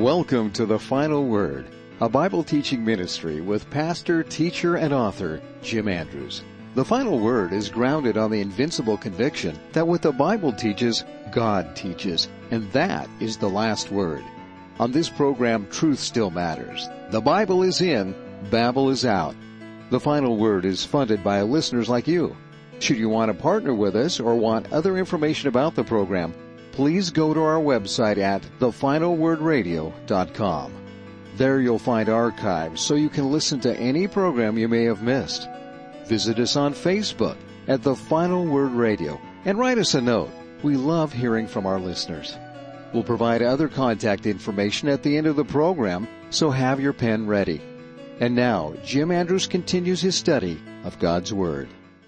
Welcome to The Final Word, a Bible teaching ministry with pastor, teacher, and author Jim Andrews. The Final Word is grounded on the invincible conviction that what the Bible teaches, God teaches, and that is the last word. On this program, truth still matters. The Bible is in, Babel is out. The Final Word is funded by listeners like you. Should you want to partner with us or want other information about the program, please go to our website at thefinalwordradio.com. There you'll find archives so you can listen to any program you may have missed. Visit us on Facebook at The Final Word Radio and write us a note. We love hearing from our listeners. We'll provide other contact information at the end of the program, so have your pen ready. And now, Jim Andrews continues his study of God's Word.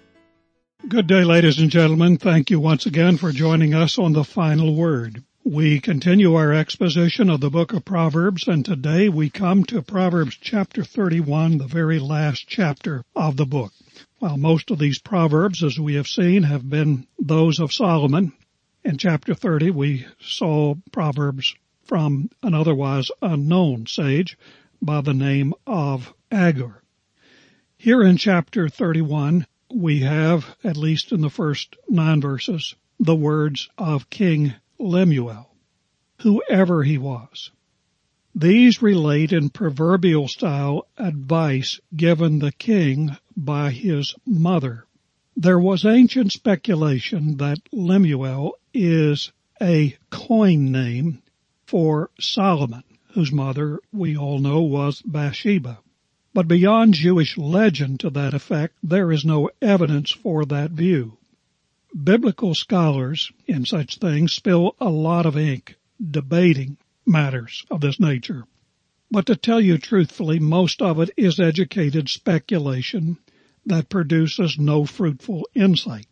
Good day, ladies and gentlemen. Thank you once again for joining us on The Final Word. We continue our exposition of the book of Proverbs, and today we come to Proverbs chapter 31, the very last chapter of the book. While most of these Proverbs, as we have seen, have been those of Solomon, in chapter 30 we saw Proverbs from an otherwise unknown sage by the name of Agur. Here in chapter 31, we have, at least in the first 9 verses, the words of King Lemuel, whoever he was. These relate in proverbial style advice given the king by his mother. There was ancient speculation that Lemuel is a coin name for Solomon, whose mother, we all know, was Bathsheba. But beyond Jewish legend to that effect, there is no evidence for that view. Biblical scholars in such things spill a lot of ink debating matters of this nature. But to tell you truthfully, most of it is educated speculation that produces no fruitful insight.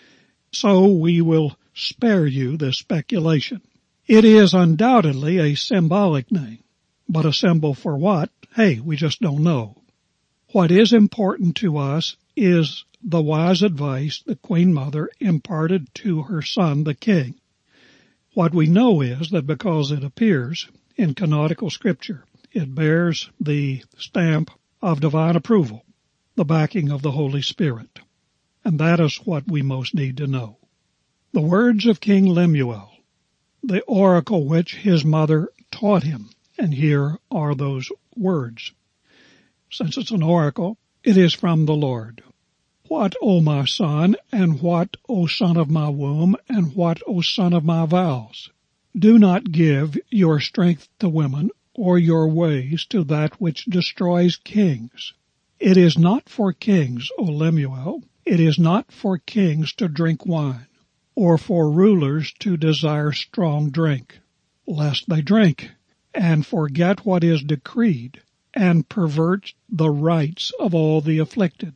So we will spare you this speculation. It is undoubtedly a symbolic name, but a symbol for what? Hey, we just don't know. What is important to us is the wise advice the Queen Mother imparted to her son, the king. What we know is that because it appears in canonical scripture, it bears the stamp of divine approval, the backing of the Holy Spirit. And that is what we most need to know. The words of King Lemuel, the oracle which his mother taught him, and here are those words. Since it's an oracle, it is from the Lord. What, O my son, and what, O son of my womb, and what, O son of my vows? Do not give your strength to women, or your ways to that which destroys kings. It is not for kings, O Lemuel, it is not for kings to drink wine, or for rulers to desire strong drink, lest they drink, and forget what is decreed, and pervert the rights of all the afflicted.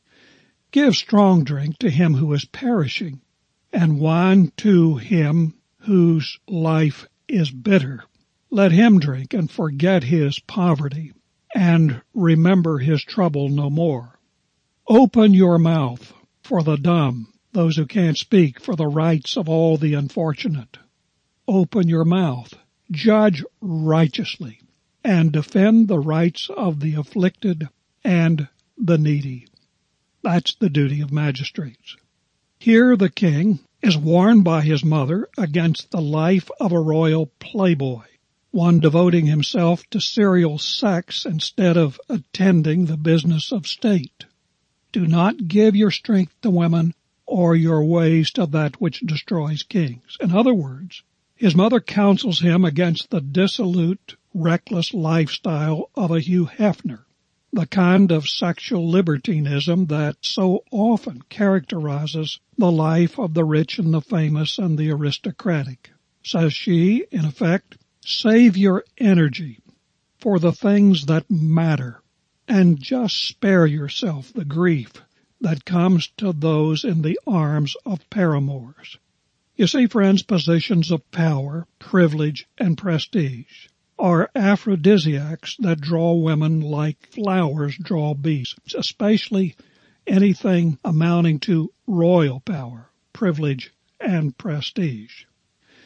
Give strong drink to him who is perishing, and wine to him whose life is bitter. Let him drink and forget his poverty, and remember his trouble no more. Open your mouth for the dumb, those who can't speak, for the rights of all the unfortunate. Open your mouth, judge righteously, and defend the rights of the afflicted and the needy. That's the duty of magistrates. Here the king is warned by his mother against the life of a royal playboy, one devoting himself to serial sex instead of attending the business of state. Do not give your strength to women or your ways to that which destroys kings. In other words, his mother counsels him against the dissolute, reckless lifestyle of a Hugh Hefner, the kind of sexual libertinism that so often characterizes the life of the rich and the famous and the aristocratic. Says she, in effect, save your energy for the things that matter and just spare yourself the grief that comes to those in the arms of paramours. You see, friends, positions of power, privilege, and prestige are aphrodisiacs that draw women like flowers draw bees, especially anything amounting to royal power, privilege, and prestige.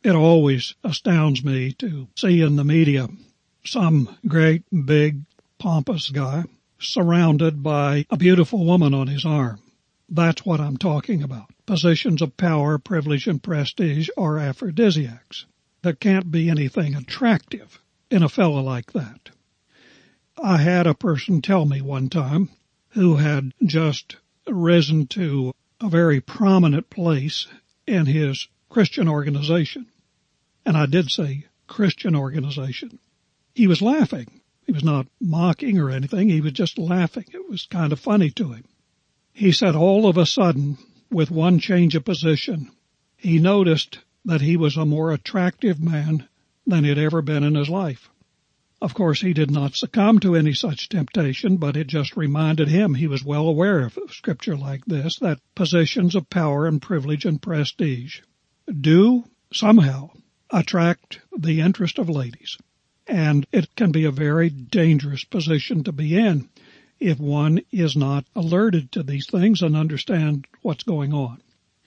It always astounds me to see in the media some great, big, pompous guy surrounded by a beautiful woman on his arm. That's what I'm talking about. Positions of power, privilege, and prestige are aphrodisiacs. There can't be anything attractive in a fellow like that. I had a person tell me one time who had just risen to a very prominent place in his Christian organization. And I did say Christian organization. He was laughing. He was not mocking or anything. He was just laughing. It was kind of funny to him. He said all of a sudden, with one change of position, he noticed that he was a more attractive man than he had ever been in his life. Of course, he did not succumb to any such temptation, but it just reminded him, he was well aware of scripture like this, that positions of power and privilege and prestige do somehow attract the interest of ladies. And it can be a very dangerous position to be in if one is not alerted to these things and understand what's going on.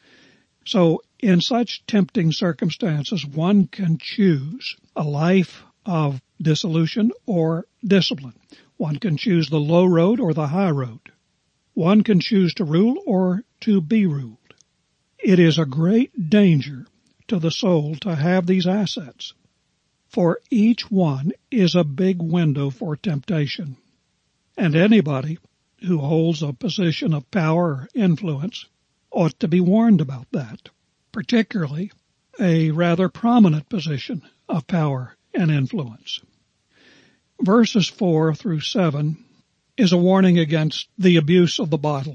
So in such tempting circumstances, one can choose a life of dissolution or discipline. One can choose the low road or the high road. One can choose to rule or to be ruled. It is a great danger to the soul to have these assets, for each one is a big window for temptation. And anybody who holds a position of power or influence ought to be warned about that, particularly a rather prominent position of power and influence. Verses 4 through 7 is a warning against the abuse of the bottle.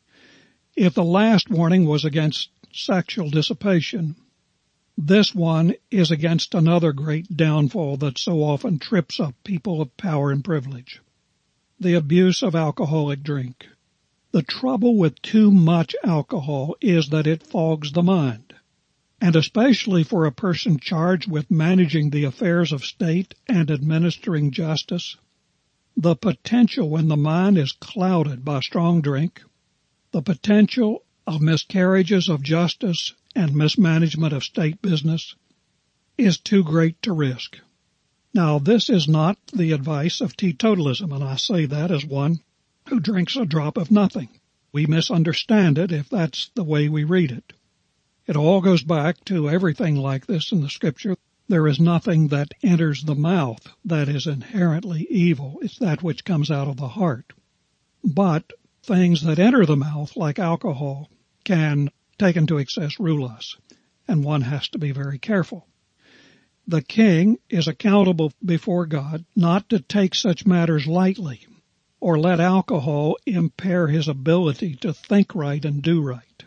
If the last warning was against sexual dissipation, this one is against another great downfall that so often trips up people of power and privilege: the abuse of alcoholic drink. The trouble with too much alcohol is that it fogs the mind, and especially for a person charged with managing the affairs of state and administering justice, the potential when the mind is clouded by strong drink, the potential of miscarriages of justice and mismanagement of state business is too great to risk. Now, this is not the advice of teetotalism, and I say that as one who drinks a drop of nothing. We misunderstand it if that's the way we read it. It all goes back to everything like this in the Scripture. There is nothing that enters the mouth that is inherently evil. It's that which comes out of the heart. But things that enter the mouth, like alcohol, can, taken to excess, rule us, and one has to be very careful. The king is accountable before God not to take such matters lightly or let alcohol impair his ability to think right and do right.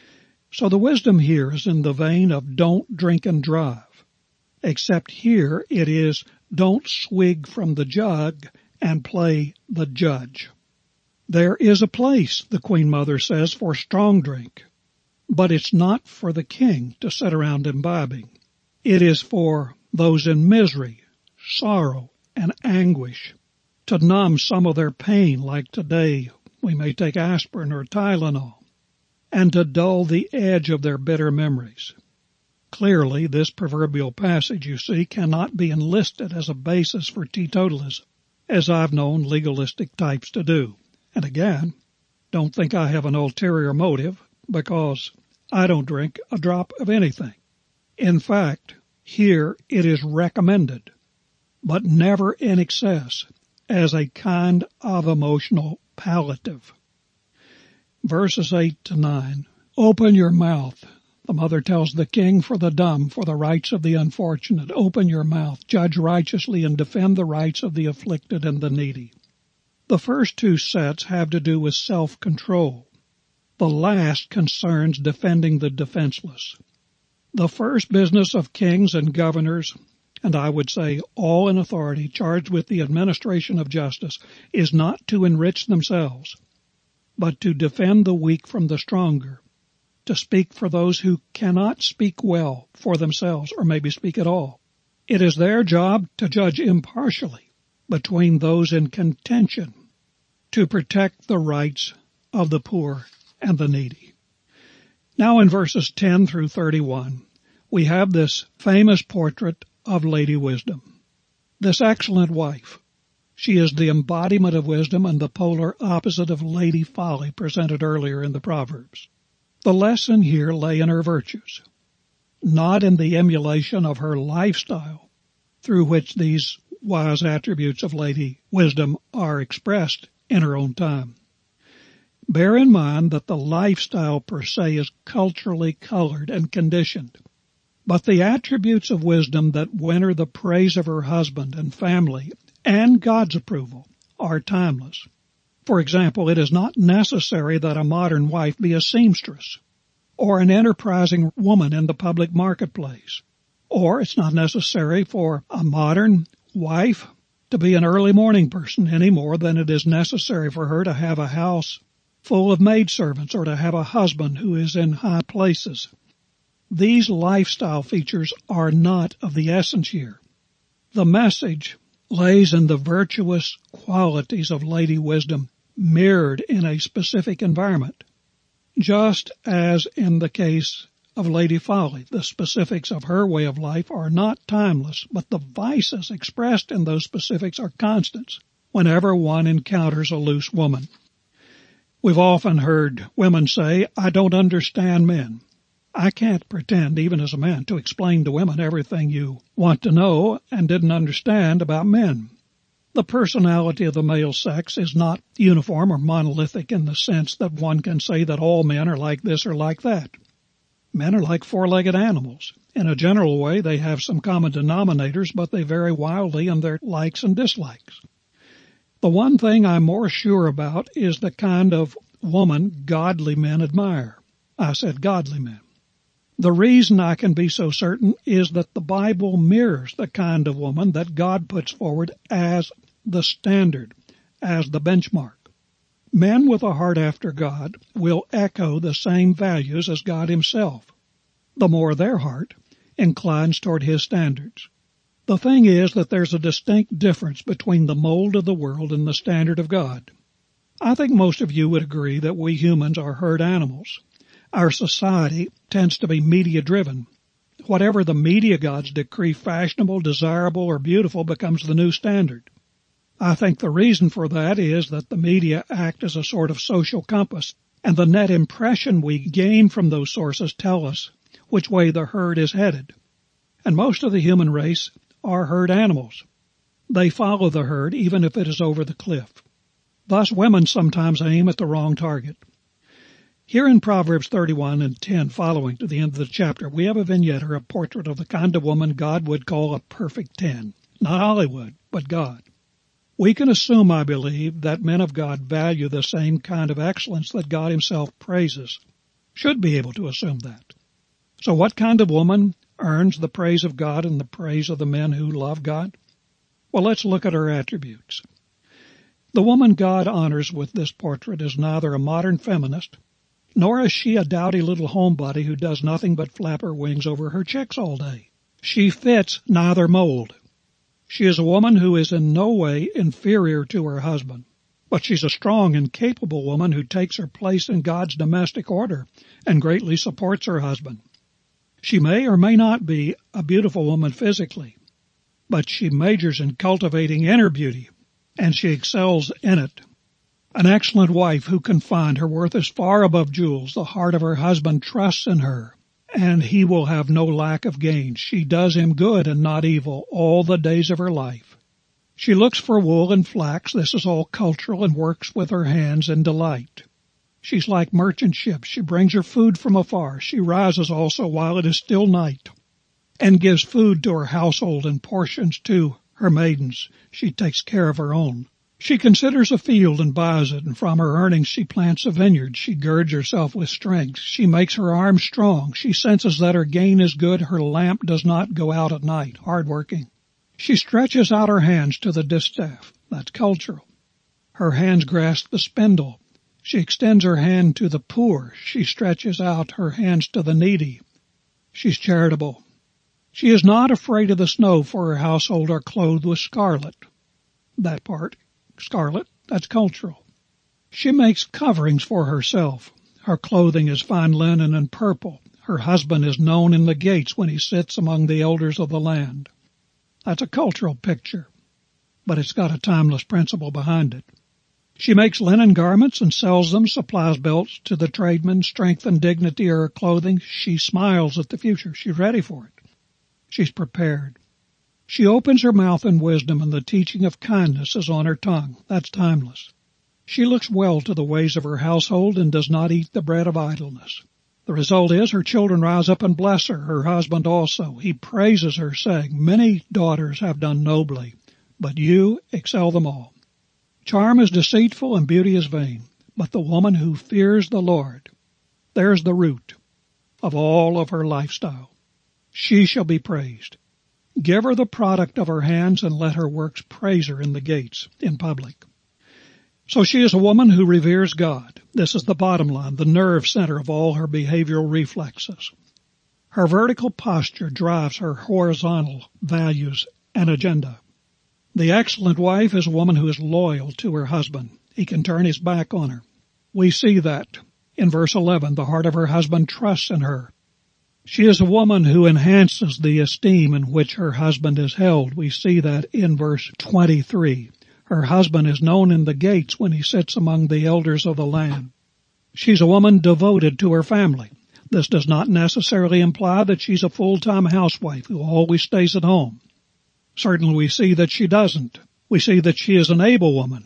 So the wisdom here is in the vein of don't drink and drive, except here it is don't swig from the jug and play the judge. There is a place, the Queen Mother says, for strong drink, but it's not for the king to sit around imbibing. It is for those in misery, sorrow, and anguish, to numb some of their pain, like today we may take aspirin or Tylenol, and to dull the edge of their bitter memories. Clearly, this proverbial passage, you see, cannot be enlisted as a basis for teetotalism, as I've known legalistic types to do. And again, don't think I have an ulterior motive, because I don't drink a drop of anything. In fact, here it is recommended, but never in excess, as a kind of emotional palliative. Verses 8 to 9. Open your mouth, the mother tells the king, for the dumb, for the rights of the unfortunate. Open your mouth, judge righteously, and defend the rights of the afflicted and the needy. The first two sets have to do with self-control. The last concerns defending the defenseless. The first business of kings and governors, and I would say all in authority charged with the administration of justice, is not to enrich themselves, but to defend the weak from the stronger, to speak for those who cannot speak well for themselves or maybe speak at all. It is their job to judge impartially between those in contention, to protect the rights of the poor and the needy. Now in verses 10 through 31, we have this famous portrait of Lady Wisdom, this excellent wife. She is the embodiment of wisdom and the polar opposite of Lady Folly presented earlier in the Proverbs. The lesson here lay in her virtues, not in the emulation of her lifestyle through which these wise attributes of Lady Wisdom are expressed in her own time. Bear in mind that the lifestyle per se is culturally colored and conditioned, but the attributes of wisdom that win her the praise of her husband and family and God's approval are timeless. For example, it is not necessary that a modern wife be a seamstress or an enterprising woman in the public marketplace, or it's not necessary for a modern wife to be an early morning person any more than it is necessary for her to have a house full of maidservants or to have a husband who is in high places. These lifestyle features are not of the essence here. The message lays in the virtuous qualities of Lady Wisdom mirrored in a specific environment. Just as in the case of Lady Folly, the specifics of her way of life are not timeless, but the vices expressed in those specifics are constants whenever one encounters a loose woman. We've often heard women say, "I don't understand men." I can't pretend, even as a man, to explain to women everything you want to know and didn't understand about men. The personality of the male sex is not uniform or monolithic in the sense that one can say that all men are like this or like that. Men are like four-legged animals. In a general way, they have some common denominators, but they vary wildly in their likes and dislikes. The one thing I'm more sure about is the kind of woman godly men admire. I said godly men. The reason I can be so certain is that the Bible mirrors the kind of woman that God puts forward as the standard, as the benchmark. Men with a heart after God will echo the same values as God himself, the more their heart inclines toward his standards. The thing is that there's a distinct difference between the mold of the world and the standard of God. I think most of you would agree that we humans are herd animals. Our society tends to be media-driven. Whatever the media gods decree fashionable, desirable, or beautiful becomes the new standard. I think the reason for that is that the media act as a sort of social compass, and the net impression we gain from those sources tell us which way the herd is headed. And most of the human race are herd animals. They follow the herd even if it is over the cliff. Thus women sometimes aim at the wrong target. Here in Proverbs 31 and 10 following to the end of the chapter, we have a vignette or a portrait of the kind of woman God would call a perfect 10. Not Hollywood, but God. We can assume, I believe, that men of God value the same kind of excellence that God himself praises. Should be able to assume that. So what kind of woman earns the praise of God and the praise of the men who love God? Well, let's look at her attributes. The woman God honors with this portrait is neither a modern feminist, nor is she a dowdy little homebody who does nothing but flap her wings over her chicks all day. She fits neither mold. She is a woman who is in no way inferior to her husband, but she's a strong and capable woman who takes her place in God's domestic order and greatly supports her husband. She may or may not be a beautiful woman physically, but she majors in cultivating inner beauty, and she excels in it. An excellent wife who can find her worth is far above jewels. The heart of her husband trusts in her, and he will have no lack of gain. She does him good and not evil all the days of her life. She looks for wool and flax. This is all cultural and works with her hands in delight. She's like merchant ships. She brings her food from afar. She rises also while it is still night and gives food to her household and portions to her maidens. She takes care of her own. She considers a field and buys it, and from her earnings she plants a vineyard. She girds herself with strength. She makes her arms strong. She senses that her gain is good. Her lamp does not go out at night. Hardworking. She stretches out her hands to the distaff. That's cultural. Her hands grasp the spindle. She extends her hand to the poor. She stretches out her hands to the needy. She's charitable. She is not afraid of the snow, for her household are clothed with scarlet. That part. Scarlet, that's cultural. She makes coverings for herself. Her clothing is fine linen and purple. Her husband is known in the gates when he sits among the elders of the land. That's a cultural picture, but it's got a timeless principle behind it. She makes linen garments and sells them, supplies belts to the tradesmen, strength and dignity are her clothing. She smiles at the future. She's ready for it. She's prepared. She opens her mouth in wisdom, and the teaching of kindness is on her tongue. That's timeless. She looks well to the ways of her household and does not eat the bread of idleness. The result is her children rise up and bless her husband also. He praises her, saying, "Many daughters have done nobly, but you excel them all." Charm is deceitful and beauty is vain, but the woman who fears the Lord, there's the root of all of her lifestyle. She shall be praised. Give her the product of her hands and let her works praise her in the gates, in public. So she is a woman who reveres God. This is the bottom line, the nerve center of all her behavioral reflexes. Her vertical posture drives her horizontal values and agenda. The excellent wife is a woman who is loyal to her husband. He can turn his back on her. We see that in verse 11. The heart of her husband trusts in her. She is a woman who enhances the esteem in which her husband is held. We see that in verse 23. Her husband is known in the gates when he sits among the elders of the land. She's a woman devoted to her family. This does not necessarily imply that she's a full-time housewife who always stays at home. Certainly we see that she doesn't. We see that she is an able woman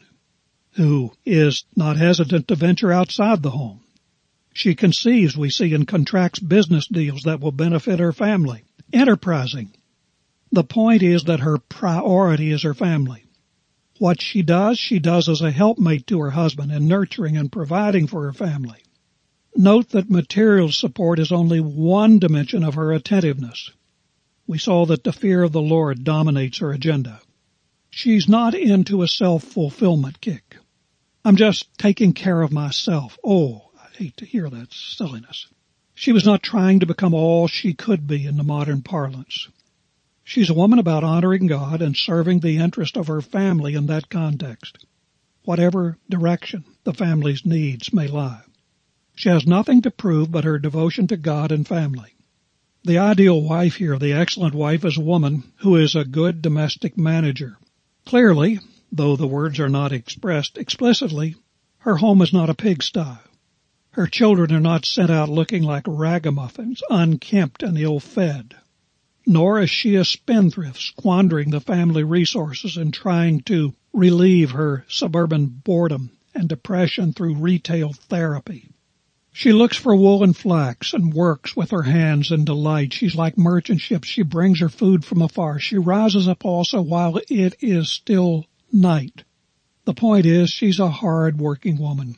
who is not hesitant to venture outside the home. She conceives, we see, and contracts business deals that will benefit her family. Enterprising. The point is that her priority is her family. What she does as a helpmate to her husband in nurturing and providing for her family. Note that material support is only one dimension of her attentiveness. We saw that the fear of the Lord dominates her agenda. She's not into a self-fulfillment kick. I'm just taking care of myself. Oh, I hate to hear that silliness. She was not trying to become all she could be in the modern parlance. She's a woman about honoring God and serving the interest of her family in that context, whatever direction the family's needs may lie. She has nothing to prove but her devotion to God and family. The ideal wife here, the excellent wife, is a woman who is a good domestic manager. Clearly, though the words are not expressed explicitly, her home is not a pigsty. Her children are not sent out looking like ragamuffins, unkempt and ill-fed. Nor is she a spendthrift squandering the family resources and trying to relieve her suburban boredom and depression through retail therapy. She looks for wool and flax and works with her hands in delight. She's like merchant ships. She brings her food from afar. She rises up also while it is still night. The point is, she's a hard-working woman.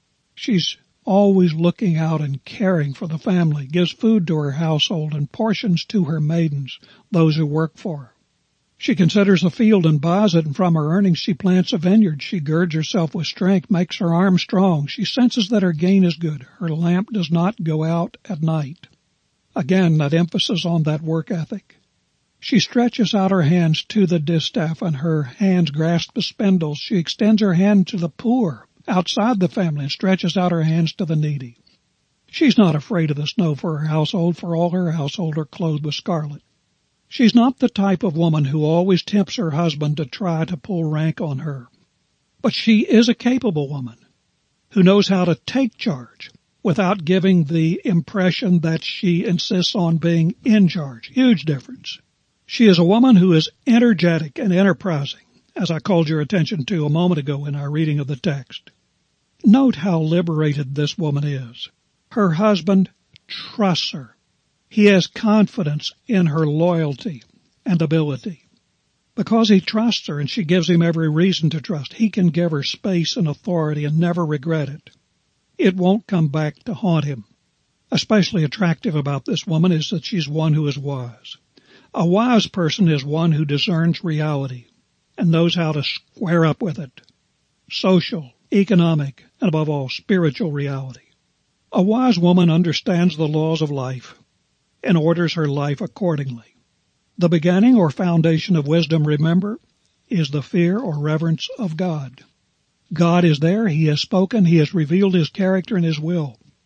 She's always looking out and caring for the family, gives food to her household and portions to her maidens, those who work for her. She considers a field and buys it, and from her earnings she plants a vineyard. She girds herself with strength, makes her arm strong. She senses that her gain is good. Her lamp does not go out at night. Again, that emphasis on that work ethic. She stretches out her hands to the distaff, and her hands grasp the spindles. She extends her hand to the poor outside the family and stretches out her hands to the needy. She's not afraid of the snow for her household, for all her household are clothed with scarlet. She's not the type of woman who always tempts her husband to try to pull rank on her. But she is a capable woman who knows how to take charge without giving the impression that she insists on being in charge. Huge difference. She is a woman who is energetic and enterprising, as I called your attention to a moment ago in our reading of the text. Note how liberated this woman is. Her husband trusts her. He has confidence in her loyalty and ability. Because he trusts her and she gives him every reason to trust, he can give her space and authority and never regret it. It won't come back to haunt him. Especially attractive about this woman is that she's one who is wise. A wise person is one who discerns reality and knows how to square up with it. Social, economic, and above all, spiritual reality. A wise woman understands the laws of life and orders her life accordingly. The beginning or foundation of wisdom, remember, is the fear or reverence of God. God is there. He has spoken. He has revealed His character and His will.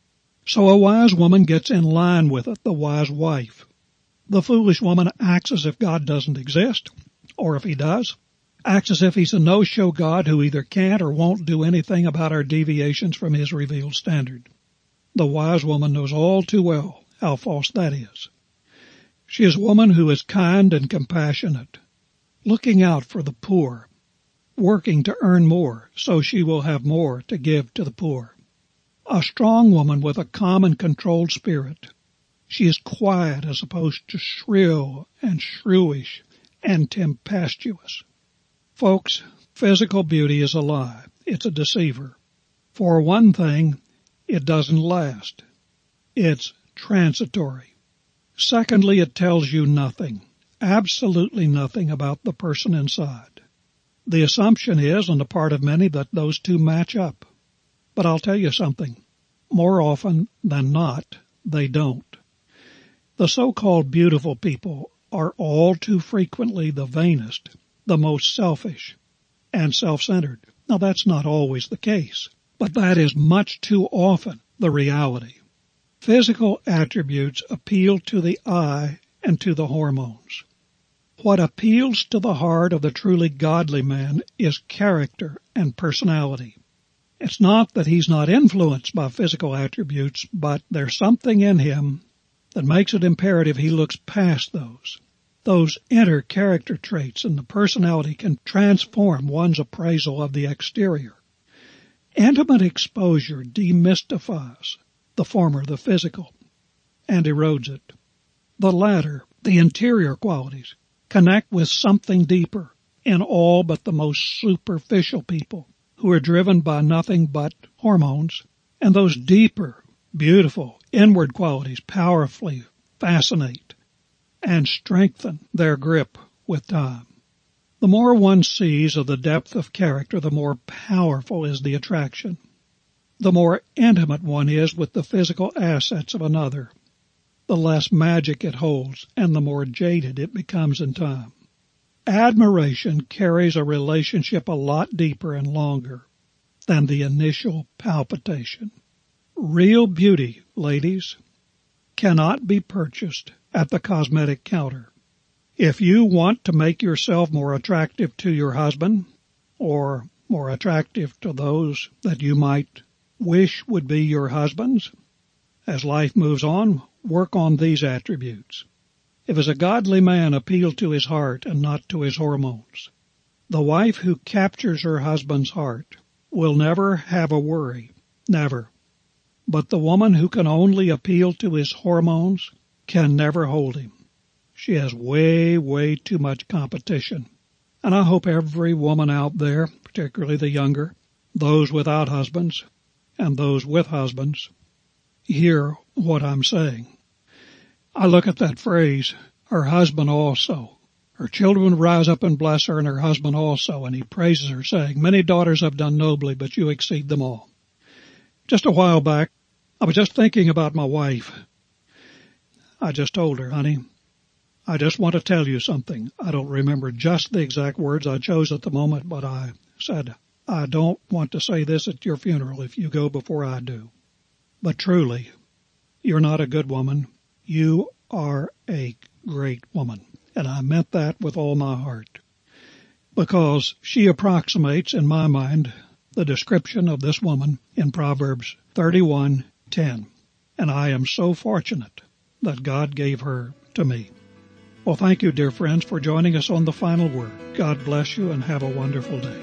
So a wise woman gets in line with it, the wise wife. The foolish woman acts as if God doesn't exist, or if he does, acts as if he's a no-show God who either can't or won't do anything about our deviations from his revealed standard. The wise woman knows all too well how false that is. She is a woman who is kind and compassionate, looking out for the poor, working to earn more so she will have more to give to the poor. A strong woman with a calm and controlled spirit. She is quiet as opposed to shrill and shrewish and tempestuous. Folks, physical beauty is a lie. It's a deceiver. For one thing, it doesn't last. It's transitory. Secondly, it tells you nothing, absolutely nothing about the person inside. The assumption is, on the part of many, that those two match up. But I'll tell you something. More often than not, they don't. The so-called beautiful people are all too frequently the vainest, the most selfish, and self-centered. Now, that's not always the case, but that is much too often the reality. Physical attributes appeal to the eye and to the hormones. What appeals to the heart of the truly godly man is character and personality. It's not that he's not influenced by physical attributes, but there's something in him that makes it imperative he looks past those. Those inner character traits and the personality can transform one's appraisal of the exterior. Intimate exposure demystifies the former, the physical, and erodes it. The latter, the interior qualities, connect with something deeper in all but the most superficial people who are driven by nothing but hormones, and those deeper, beautiful, inward qualities powerfully fascinate and strengthen their grip with time. The more one sees of the depth of character, the more powerful is the attraction. The more intimate one is with the physical assets of another, the less magic it holds and the more jaded it becomes in time. Admiration carries a relationship a lot deeper and longer than the initial palpitation. Real beauty, ladies, cannot be purchased at the cosmetic counter. If you want to make yourself more attractive to your husband, or more attractive to those that you might wish would be your husbands, as life moves on, work on these attributes. If as a godly man appeal to his heart and not to his hormones, the wife who captures her husband's heart will never have a worry, never. But the woman who can only appeal to his hormones can never hold him. She has way, way too much competition. And I hope every woman out there, particularly the younger, those without husbands, and those with husbands, hear what I'm saying. I look at that phrase, her husband also. Her children rise up and bless her, and her husband also, and he praises her, saying, "Many daughters have done nobly, but you exceed them all." Just a while back, I was just thinking about my wife. I just told her, "Honey, I just want to tell you something." I don't remember just the exact words I chose at the moment, but I said, "I don't want to say this at your funeral if you go before I do. But truly, you're not a good woman. You are a great woman." And I meant that with all my heart. Because she approximates, in my mind, the description of this woman in Proverbs 31:10. And I am so fortunate that God gave her to me. Well, thank you, dear friends, for joining us on The Final Word. God bless you and have a wonderful day.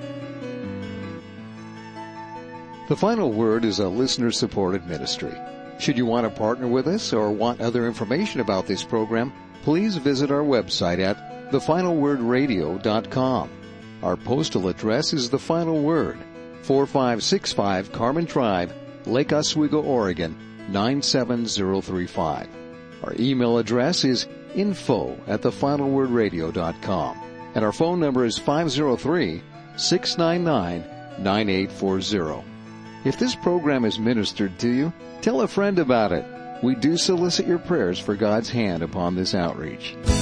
The Final Word is a listener-supported ministry. Should you want to partner with us or want other information about this program, please visit our website at thefinalwordradio.com. Our postal address is The Final Word, 4565 Carmen Drive, Lake Oswego, Oregon, 97035. Our email address is info@thefinalwordradio.com. And our phone number is 503-699-9840. If this program is ministered to you, tell a friend about it. We do solicit your prayers for God's hand upon this outreach.